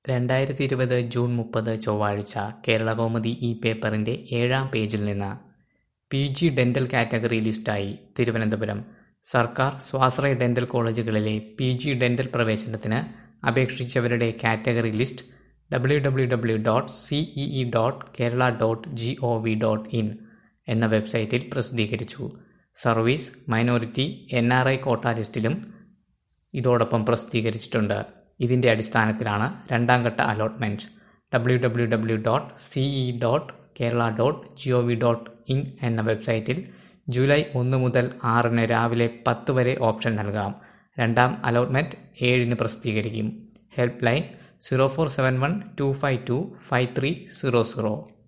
2020 June 30 ചൊവ്വാഴ്ച കേരളകൗമുദി ഈ പേപ്പറിന്റെ 7-ാം പേജിൽ നിന്ന് പി.ജി. ഡെന്റൽ കാറ്റഗറി ലിസ്റ്റായി തിരുവനന്തപുരം. സർക്കാർ സ്വാശ്രയ ഡെന്റൽ കോളേജുകളിലെ പി.ജി. ഡെന്റൽ പ്രവേശനത്തിന് അപേക്ഷിച്ചവരുടെ കാറ്റഗറി ലിസ്റ്റ് www.cee.kerala.gov.in എന്ന വെബ്സൈറ്റിൽ പ്രസിദ്ധീകരിച്ചു. സർവീസ്, മൈനോരിറ്റി, NRI കോട്ട ലിസ്റ്റിലും ഇതോടൊപ്പം പ്രസിദ്ധീകരിച്ചിട്ടുണ്ട്. ഇതിന്റെ അടിസ്ഥാനത്തിലാണ് രണ്ടാംഘട്ട അലോട്ട്മെന്റ്. www.ce.kerala.gov.in എന്ന വെബ്സൈറ്റിൽ ജൂലൈ 1 മുതൽ 6 രാവിലെ 10 വരെ ഓപ്ഷൻ നൽകാം. രണ്ടാം അലോട്ട്മെന്റ് 7 പ്രസിദ്ധീകരിക്കും. Help line 0471 252 5300.